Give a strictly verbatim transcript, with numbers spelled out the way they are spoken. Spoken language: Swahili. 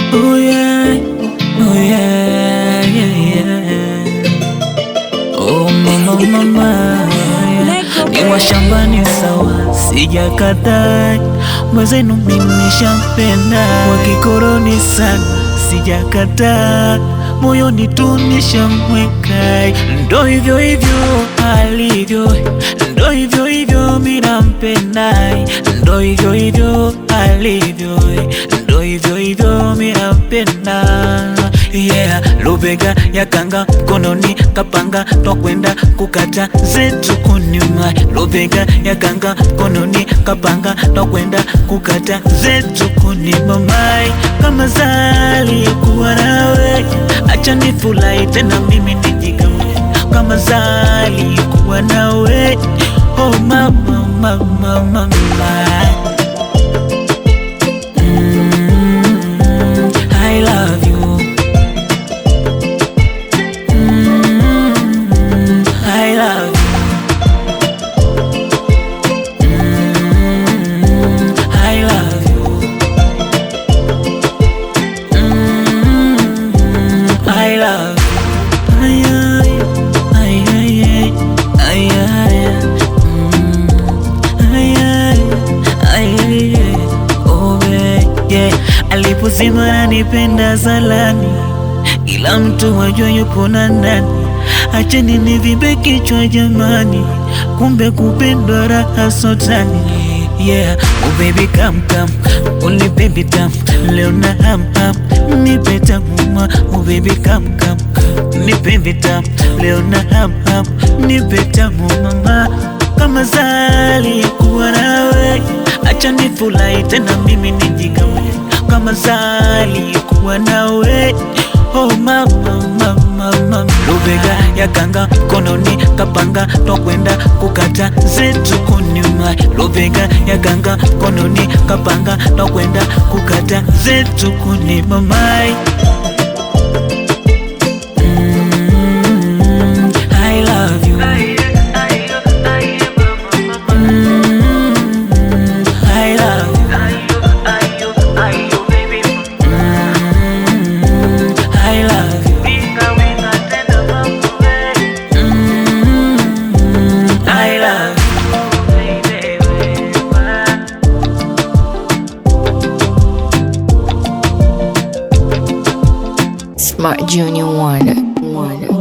Oh yeah, oh yeah, yeah, yeah. Oh mama, mama, yeah. Ni wa shambani sawa, sijakataa. Mwenzenu mimi nishampenda, wa kikoroni sana, sijakataa. Moyoni tu nishamweka, ndo hivyo hivyo alivyo, ndo hivyo hivyo mimi nampenda, ndo hivyo hivyo alivyo, ndo hivyo hivyo mimi nampenda. Yeah, lubega ya kanga mkononi kapanga, twakwenda kukata zetu kunyuma. Lubega ya kanga mkononi kapanga, twakwenda kukata zetu kunyuma. Kama zali kuwa nawe, acha nifurahi tena mimi nijigawe. Kama zali kuwa nawe, oh mama, mama, mama. mm, I love you. mm, I love you. mm, I love you. mm, I love you. Ay, ay, ay, ay, ay, ay, mm, ay, ay, ay, ay, ay, oh yeah. Alipozima ananipenda zalani, ila mtu wajua yupo na ndani. Acheni nivimbe kichwa jamani, kumbe kupendwa raha sotani. Yeah, oh baby come come, only baby tam, leo na ham ham, nipe tamu. Oh baby come come, nipe vitam, leo na ham ham, nipe tamu mama. Kama zali kuwa nawe, acha nifurahi tena mimi nijigawe. Kama zali kuwa nawe, oh mama, mama, mama. Lubega ya kanga mkononi kapanga, twakwenda kukata zetu kunyuma. Lubega ya kanga mkononi kapanga, twakwenda kukata zetu kunyuma. mm, I love you. mm, I love you. mm, I love you. Mm, I love Smart Junior Wonder. Wonder.